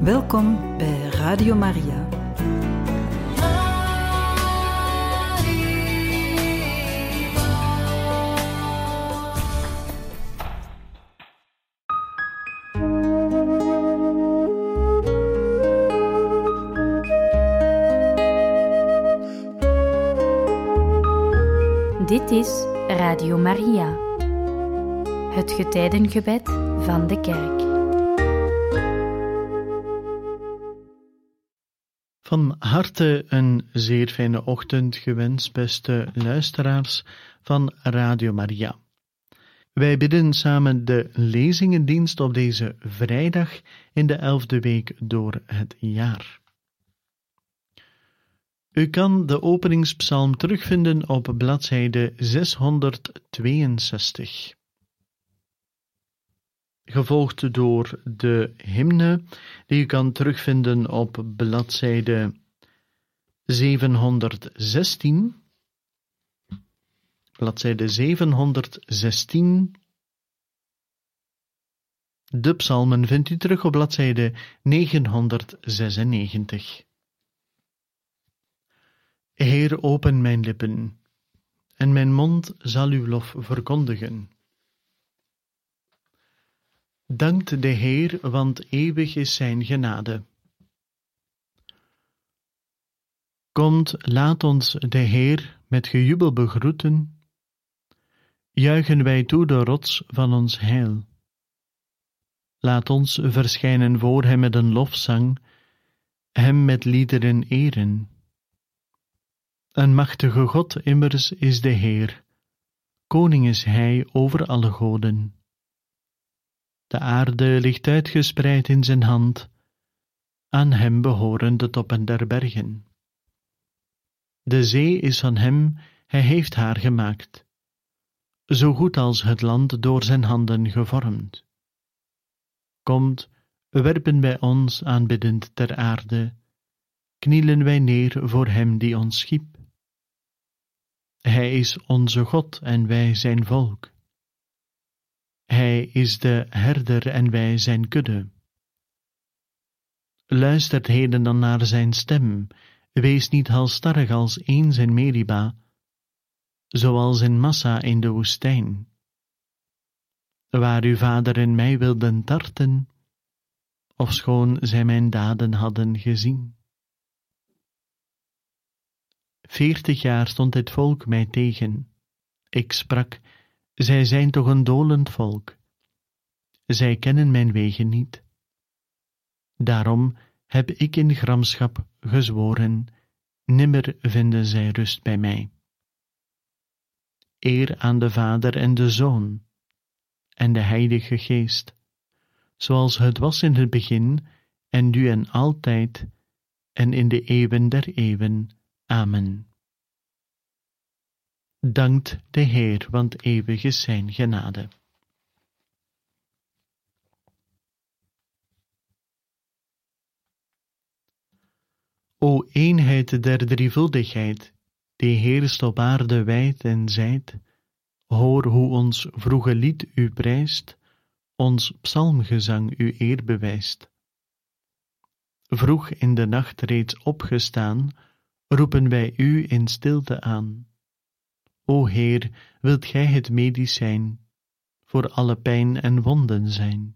Welkom bij Radio Maria. Dit is Radio Maria, het getijdengebed van de Kerk. Van harte een zeer fijne ochtend gewenst, beste luisteraars van Radio Maria. Wij bidden samen de lezingendienst op deze vrijdag in de 11e week door het jaar. U kan de openingspsalm terugvinden op bladzijde 662. Gevolgd door de hymne, die u kan terugvinden op bladzijde 716. Bladzijde 716. De psalmen vindt u terug op bladzijde 996. Heer, open mijn lippen, en mijn mond zal uw lof verkondigen. Dankt de Heer, want eeuwig is zijn genade. Komt, laat ons de Heer met gejubel begroeten. Juichen wij toe de rots van ons heil. Laat ons verschijnen voor hem met een lofzang, hem met liederen eren. Een machtige God immers is de Heer, koning is hij over alle goden. De aarde ligt uitgespreid in zijn hand, aan hem behoren de toppen der bergen. De zee is van hem, hij heeft haar gemaakt, zo goed als het land door zijn handen gevormd. Komt, werpen wij ons aanbiddend ter aarde, knielen wij neer voor hem die ons schiep. Hij is onze God en wij zijn volk. Hij is de herder en wij zijn kudde. Luistert heden dan naar zijn stem, wees niet halsstarrig als eens in Meriba, zoals in Massa in de woestijn, waar uw vader en mij wilden tarten, ofschoon zij mijn daden hadden gezien. 40 jaar stond dit volk mij tegen. Ik sprak, zij zijn toch een dolend volk. Zij kennen mijn wegen niet. Daarom heb ik in gramschap gezworen, nimmer vinden zij rust bij mij. Eer aan de Vader en de Zoon en de Heilige Geest, zoals het was in het begin en nu en altijd en in de eeuwen der eeuwen. Amen. Dankt de Heer, want eeuwig is zijn genade. O eenheid der drievuldigheid, die heerst op aarde wijd en zijd, hoor hoe ons vroege lied u prijst, ons psalmgezang u eer bewijst. Vroeg in de nacht reeds opgestaan, roepen wij u in stilte aan. O Heer, wilt gij het medicijn voor alle pijn en wonden zijn?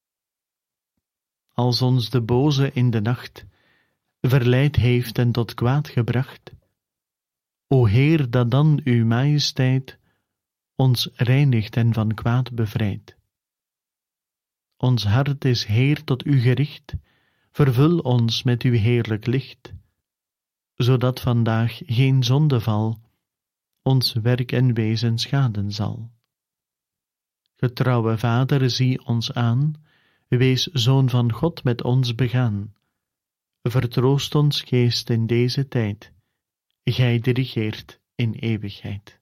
Als ons de boze in de nacht verleid heeft en tot kwaad gebracht, o Heer, dat dan uw majesteit ons reinigt en van kwaad bevrijdt. Ons hart is Heer tot u gericht, vervul ons met uw heerlijk licht, zodat vandaag geen zondeval ons werk en wezen schaden zal. Getrouwe Vader, zie ons aan, wees Zoon van God met ons begaan. Vertroost ons geest in deze tijd, gij dirigeert in eeuwigheid.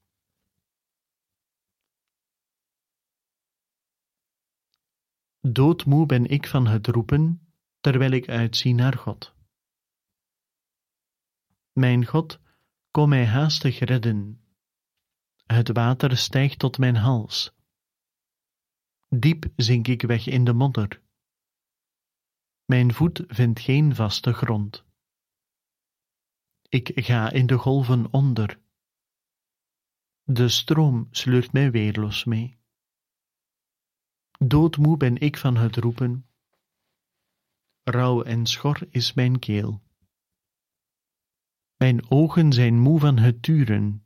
Doodmoe ben ik van het roepen, terwijl ik uitzie naar God. Mijn God, kom mij haastig redden. Het water stijgt tot mijn hals. Diep zink ik weg in de modder. Mijn voet vindt geen vaste grond. Ik ga in de golven onder. De stroom sleurt mij weerloos mee. Doodmoe ben ik van het roepen. Rauw en schor is mijn keel. Mijn ogen zijn moe van het turen.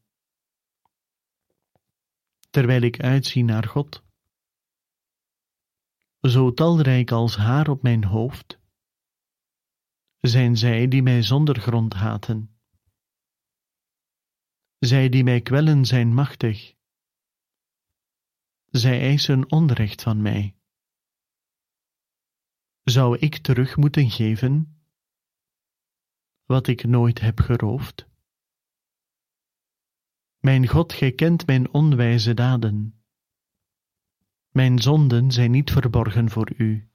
Terwijl ik uitzie naar God. Zo talrijk als haar op mijn hoofd, zijn zij die mij zonder grond haten. Zij die mij kwellen zijn machtig. Zij eisen onrecht van mij. Zou ik terug moeten geven wat ik nooit heb geroofd? Mijn God, gij kent mijn onwijze daden. Mijn zonden zijn niet verborgen voor u.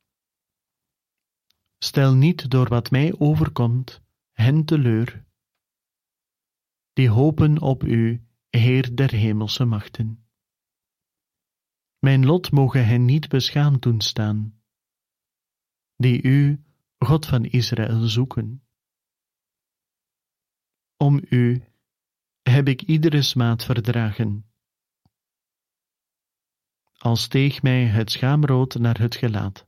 Stel niet door wat mij overkomt hen teleur, die hopen op u, Heer der hemelse machten. Mijn lot moge hen niet beschaamd doen staan, die u, God van Israël, zoeken. Om u heb ik iedere smaad verdragen. Al steeg mij het schaamrood naar het gelaat.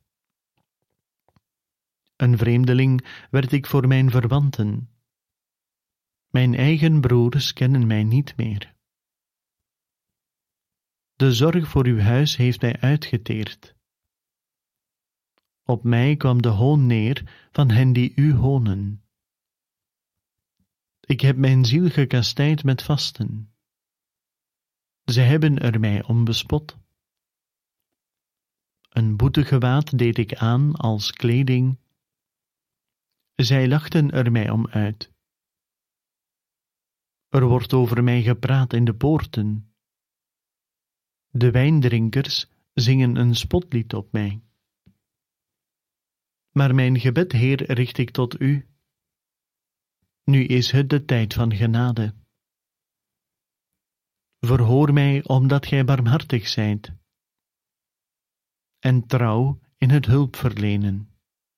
Een vreemdeling werd ik voor mijn verwanten. Mijn eigen broers kennen mij niet meer. De zorg voor uw huis heeft mij uitgeteerd. Op mij kwam de hoon neer van hen die u honen. Ik heb mijn ziel gekastijd met vasten. Ze hebben er mij om bespot. Een boetegewaad deed ik aan als kleding. Zij lachten er mij om uit. Er wordt over mij gepraat in de poorten. De wijndrinkers zingen een spotlied op mij. Maar mijn gebed, Heer, richt ik tot u. Nu is het de tijd van genade. Verhoor mij, omdat gij barmhartig zijt, en trouw in het hulpverlenen.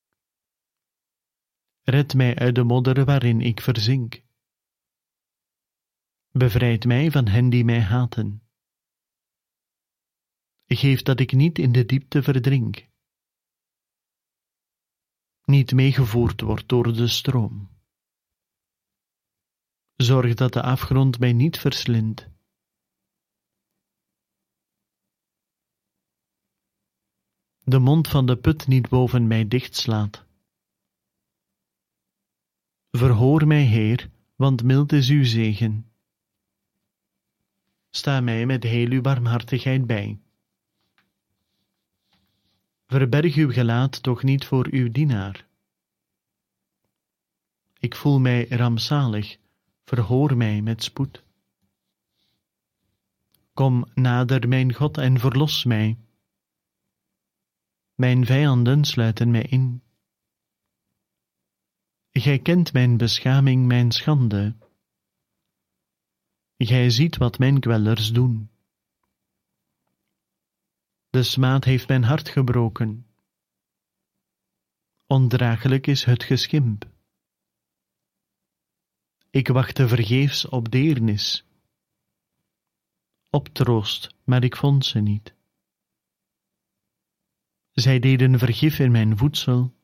Red mij uit de modder waarin ik verzink. Bevrijd mij van hen die mij haten. Geef dat ik niet in de diepte verdrink, niet meegevoerd word door de stroom. Zorg dat de afgrond mij niet verslindt. De mond van de put niet boven mij dichtslaat. Verhoor mij, Heer, want mild is uw zegen. Sta mij met heel uw barmhartigheid bij. Verberg uw gelaat toch niet voor uw dienaar. Ik voel mij rampzalig, verhoor mij met spoed. Kom nader, mijn God, en verlos mij. Mijn vijanden sluiten mij in. Gij kent mijn beschaming, mijn schande. Gij ziet wat mijn kwellers doen. De smaad heeft mijn hart gebroken. Ondraaglijk is het geschimp. Ik wachtte vergeefs op deernis, op troost, maar ik vond ze niet. Zij deden vergif in mijn voedsel.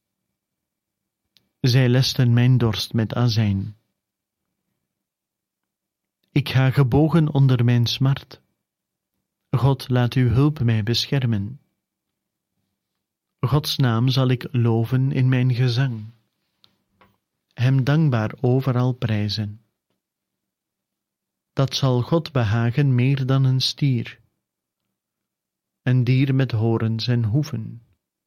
Zij lesten mijn dorst met azijn. Ik ga gebogen onder mijn smart. God, laat uw hulp mij beschermen. Gods naam zal ik loven in mijn gezang. Hem dankbaar overal prijzen. Dat zal God behagen meer dan een stier, een dier met horens en hoeven.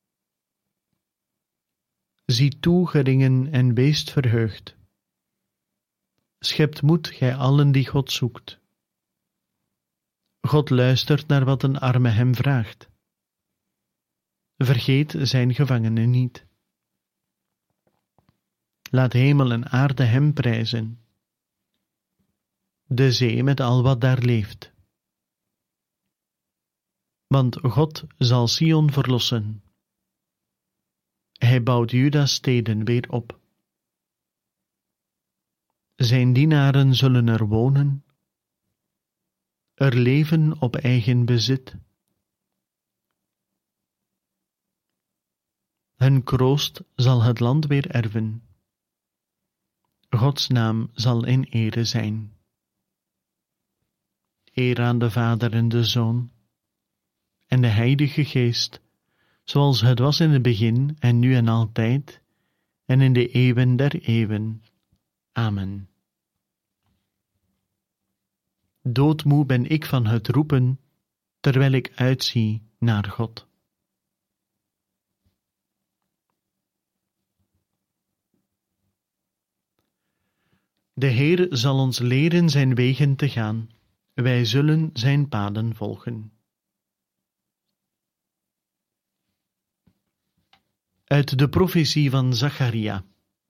Zie toe, geringen, en weest verheugd. Schept moed, gij allen die God zoekt. God luistert naar wat een arme hem vraagt. Vergeet zijn gevangenen niet. Laat hemel en aarde hem prijzen. De zee met al wat daar leeft. Want God zal Sion verlossen. Hij bouwt Juda's steden weer op. Zijn dienaren zullen er wonen, er leven op eigen bezit. Hun kroost zal het land weer erven. Gods naam zal in ere zijn. Eer aan de Vader en de Zoon en de Heilige Geest, zoals het was in het begin en nu en altijd en in de eeuwen der eeuwen. Amen. Doodmoe ben ik van het roepen, terwijl ik uitzie naar God. De Heer zal ons leren zijn wegen te gaan, wij zullen zijn paden volgen. Uit de profetie van Zacharia.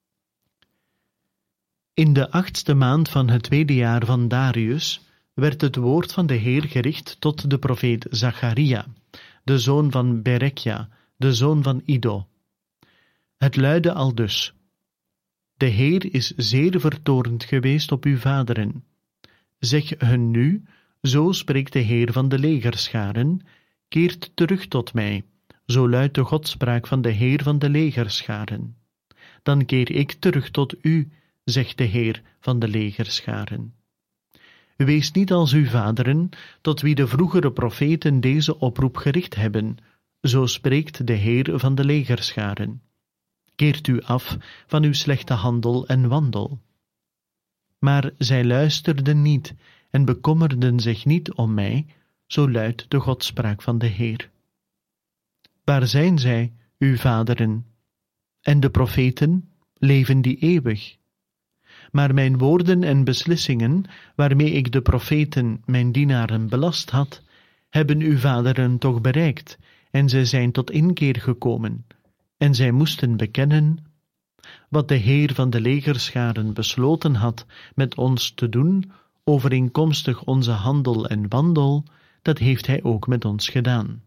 In de 8e maand van het 2e jaar van Darius werd het woord van de Heer gericht tot de profeet Zacharia, de zoon van Berekja, de zoon van Iddo. Het luidde aldus: De Heer is zeer vertoornd geweest op uw vaderen. Zeg hun nu, zo spreekt de Heer van de legerscharen, keert terug tot mij, zo luidt de godspraak van de Heer van de legerscharen. Dan keer ik terug tot u, zegt de Heer van de legerscharen. Wees niet als uw vaderen, tot wie de vroegere profeten deze oproep gericht hebben, zo spreekt de Heer van de legerscharen. Keert u af van uw slechte handel en wandel. Maar zij luisterden niet en bekommerden zich niet om mij, zo luidt de godspraak van de Heer. Waar zijn zij, uw vaderen? En de profeten, leven die eeuwig? Maar mijn woorden en beslissingen, waarmee ik de profeten, mijn dienaren, belast had, hebben uw vaderen toch bereikt, en zij zijn tot inkeer gekomen, en zij moesten bekennen: wat de Heer van de legerscharen besloten had met ons te doen, overeenkomstig onze handel en wandel, dat heeft hij ook met ons gedaan.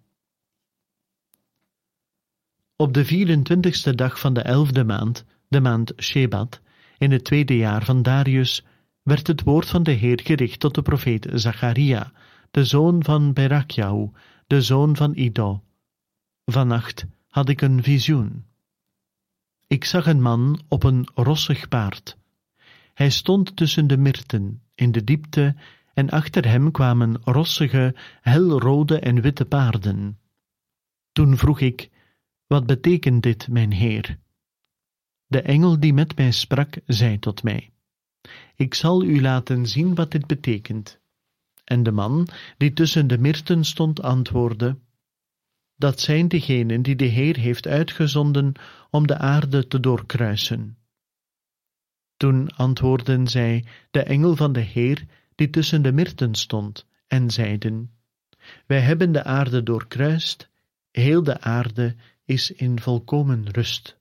Op de 24e dag van de 11e maand, de maand Shebat, in het 2e jaar van Darius, werd het woord van de Heer gericht tot de profeet Zacharia, de zoon van Berakjau, de zoon van Iddo. Vannacht had ik een visioen. Ik zag een man op een rossig paard. Hij stond tussen de myrten, in de diepte, en achter hem kwamen rossige, helrode en witte paarden. Toen vroeg ik: wat betekent dit, mijn Heer? De engel die met mij sprak, zei tot mij: ik zal u laten zien wat dit betekent. En de man die tussen de myrten stond antwoordde: dat zijn degenen die de Heer heeft uitgezonden om de aarde te doorkruisen. Toen antwoordden zij de engel van de Heer die tussen de myrten stond, en zeiden: wij hebben de aarde doorkruist, heel de aarde is in volkomen rust.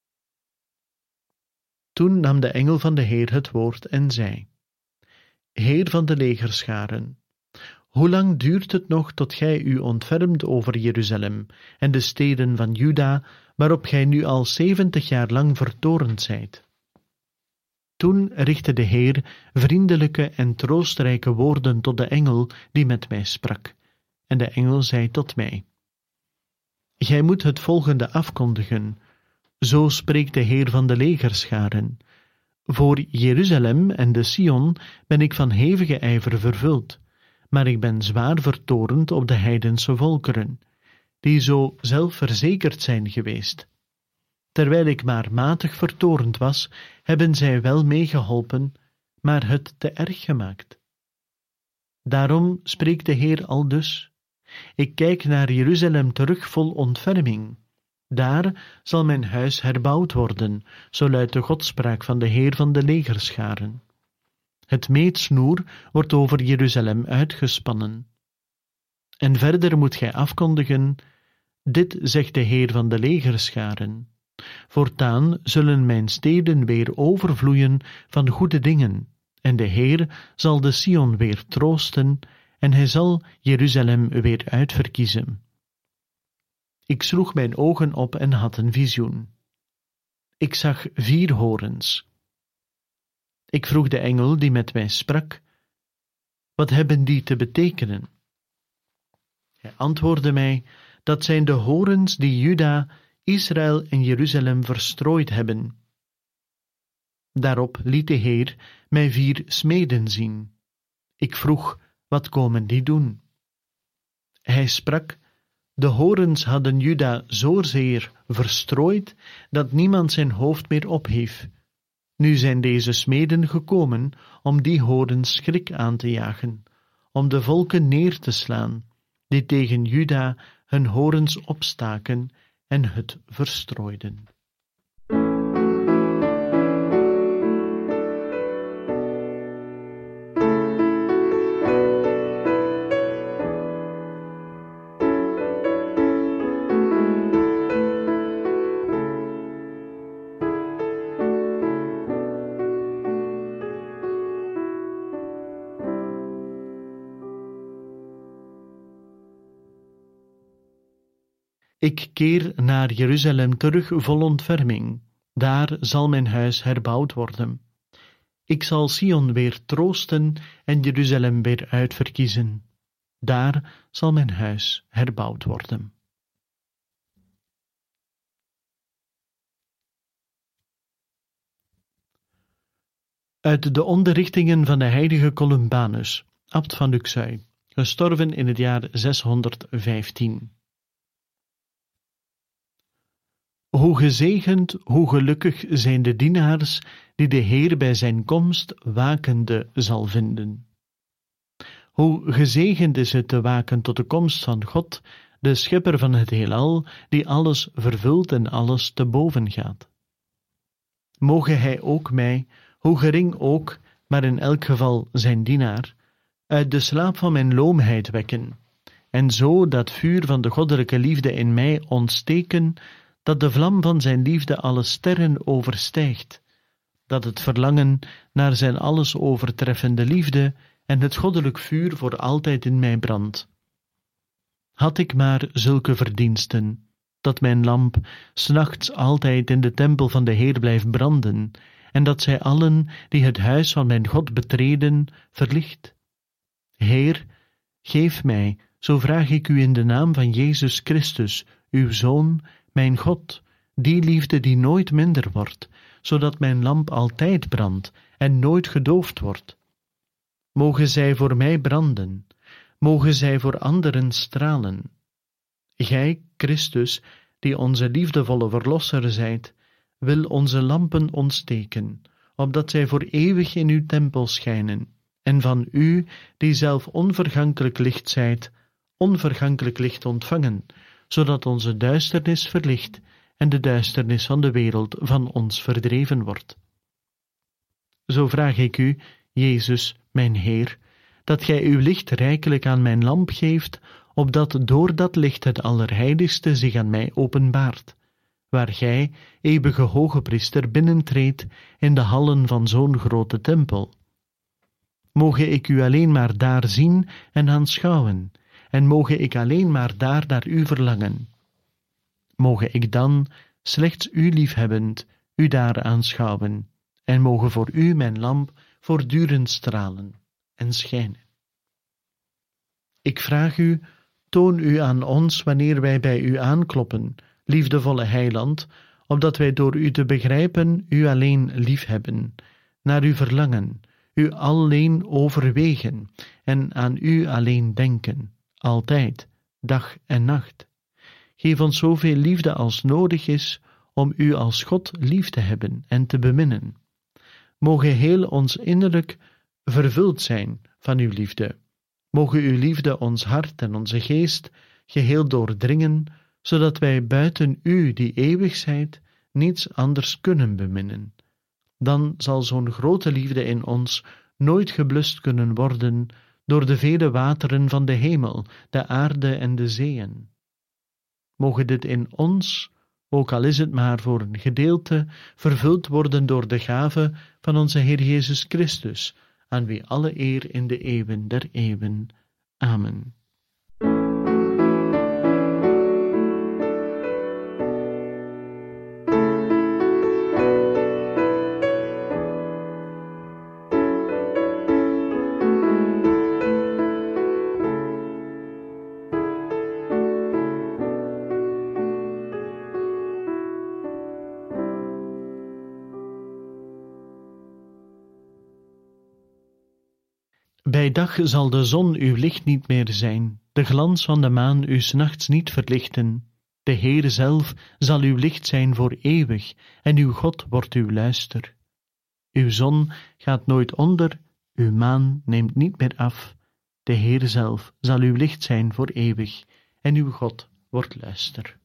Toen nam de engel van de Heer het woord en zei: Heer van de legerscharen, hoe lang duurt het nog tot gij u ontfermt over Jeruzalem en de steden van Juda, waarop gij nu al 70 jaar lang vertorend zijt? Toen richtte de Heer vriendelijke en troostrijke woorden tot de engel die met mij sprak. En de engel zei tot mij: gij moet het volgende afkondigen. Zo spreekt de Heer van de legerscharen: voor Jeruzalem en de Sion ben ik van hevige ijver vervuld, maar ik ben zwaar vertorend op de heidense volkeren, die zo zelfverzekerd zijn geweest. Terwijl ik maar matig vertorend was, hebben zij wel meegeholpen, maar het te erg gemaakt. Daarom spreekt de Heer aldus: ik kijk naar Jeruzalem terug vol ontferming. Daar zal mijn huis herbouwd worden, zo luidt de godspraak van de Heer van de legerscharen. Het meetsnoer wordt over Jeruzalem uitgespannen. En verder moet gij afkondigen: dit zegt de Heer van de legerscharen: voortaan zullen mijn steden weer overvloeien van goede dingen, en de Heer zal de Sion weer troosten, en hij zal Jeruzalem weer uitverkiezen. Ik sloeg mijn ogen op en had een visioen. Ik zag 4 horens. Ik vroeg de engel die met mij sprak: wat hebben die te betekenen? Hij antwoordde mij: dat zijn de horens die Juda, Israël en Jeruzalem verstrooid hebben. Daarop liet de Heer mij 4 smeden zien. Ik vroeg: wat komen die doen? Hij sprak: de horens hadden Juda zozeer verstrooid dat niemand zijn hoofd meer ophief. Nu zijn deze smeden gekomen om die horens schrik aan te jagen, om de volken neer te slaan, die tegen Juda hun horens opstaken en het verstrooiden. Ik keer naar Jeruzalem terug vol ontferming. Daar zal mijn huis herbouwd worden. Ik zal Sion weer troosten en Jeruzalem weer uitverkiezen. Daar zal mijn huis herbouwd worden. Uit de onderrichtingen van de heilige Columbanus, abt van Luxeuil, gestorven in het jaar 615. Hoe gezegend, hoe gelukkig zijn de dienaars die de Heer bij zijn komst wakende zal vinden. Hoe gezegend is het te waken tot de komst van God, de schepper van het heelal, die alles vervult en alles te boven gaat. Moge hij ook mij, hoe gering ook, maar in elk geval zijn dienaar, uit de slaap van mijn loomheid wekken, en zo dat vuur van de goddelijke liefde in mij ontsteken, dat de vlam van zijn liefde alle sterren overstijgt, dat het verlangen naar zijn alles overtreffende liefde en het goddelijk vuur voor altijd in mij brandt. Had ik maar zulke verdiensten, dat mijn lamp 's nachts altijd in de tempel van de Heer blijft branden, en dat zij allen die het huis van mijn God betreden, verlicht. Heer, geef mij, zo vraag ik u in de naam van Jezus Christus, uw Zoon, mijn God, die liefde die nooit minder wordt, zodat mijn lamp altijd brandt en nooit gedoofd wordt. Mogen zij voor mij branden, mogen zij voor anderen stralen. Gij, Christus, die onze liefdevolle verlosser zijt, wil onze lampen ontsteken, opdat zij voor eeuwig in uw tempel schijnen, en van u, die zelf onvergankelijk licht zijt, onvergankelijk licht ontvangen, zodat onze duisternis verlicht en de duisternis van de wereld van ons verdreven wordt. Zo vraag ik u, Jezus, mijn Heer, dat gij uw licht rijkelijk aan mijn lamp geeft, opdat door dat licht het Allerheiligste zich aan mij openbaart, waar gij, eeuwige hoge priester, binnentreedt in de hallen van zo'n grote tempel. Moge ik u alleen maar daar zien en aanschouwen, en moge ik alleen maar daar naar u verlangen. Moge ik dan, slechts u liefhebbend, u daar aanschouwen, en moge voor u mijn lamp voortdurend stralen en schijnen. Ik vraag u, toon u aan ons wanneer wij bij u aankloppen, liefdevolle Heiland, opdat wij door u te begrijpen u alleen liefhebben, naar u verlangen, u alleen overwegen en aan u alleen denken, altijd, dag en nacht. Geef ons zoveel liefde als nodig is om u als God lief te hebben en te beminnen. Moge heel ons innerlijk vervuld zijn van uw liefde. Moge uw liefde ons hart en onze geest geheel doordringen, zodat wij buiten u, die eeuwig zijt, niets anders kunnen beminnen. Dan zal zo'n grote liefde in ons nooit geblust kunnen worden door de vele wateren van de hemel, de aarde en de zeeën. Moge dit in ons, ook al is het maar voor een gedeelte, vervuld worden door de gave van onze Heer Jezus Christus, aan wie alle eer in de eeuwen der eeuwen. Amen. Bij dag zal de zon uw licht niet meer zijn, de glans van de maan u 's nachts niet verlichten. De Heere zelf zal uw licht zijn voor eeuwig, en uw God wordt uw luister. Uw zon gaat nooit onder, uw maan neemt niet meer af. De Heere zelf zal uw licht zijn voor eeuwig, en uw God wordt luister.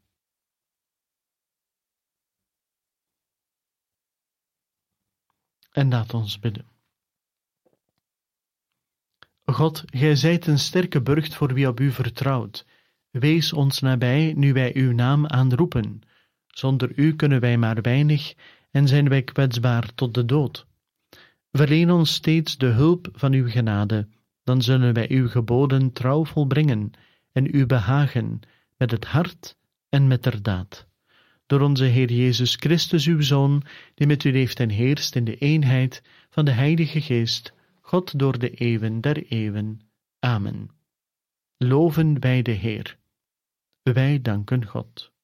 En laat ons bidden. God, gij zijt een sterke burcht voor wie op u vertrouwt. Wees ons nabij, nu wij uw naam aanroepen. Zonder u kunnen wij maar weinig en zijn wij kwetsbaar tot de dood. Verleen ons steeds de hulp van uw genade, dan zullen wij uw geboden trouw volbrengen en u behagen met het hart en met der daad. Door onze Heer Jezus Christus, uw Zoon, die met u leeft en heerst in de eenheid van de Heilige Geest, God door de eeuwen der eeuwen. Amen. Loven wij de Heer. Wij danken God.